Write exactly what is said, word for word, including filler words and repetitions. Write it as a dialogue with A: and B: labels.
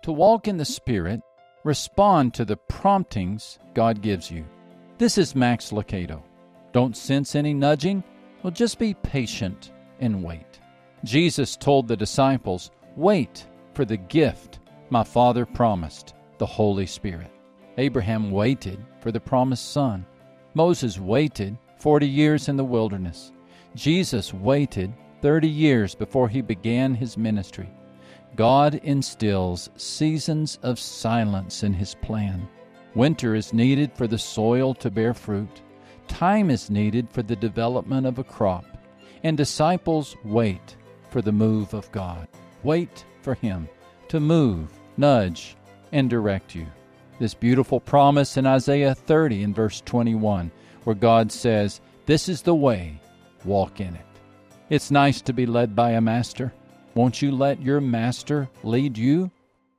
A: To walk in the Spirit, respond to the promptings God gives you. This is Max Lucado. Don't sense any nudging? Well, just be patient and wait. Jesus told the disciples, wait for the gift my Father promised, the Holy Spirit. Abraham waited for the promised son. Moses waited forty years in the wilderness. Jesus waited thirty years before he began his ministry. God instills seasons of silence in his plan. Winter is needed for the soil to bear fruit. Time is needed for the development of a crop. And disciples wait for the move of God. Wait for him to move, nudge, and direct you. This beautiful promise in Isaiah thirty in verse twenty-one, where God says, this is the way, walk in it. It's nice to be led by a master. Won't you let your master lead you?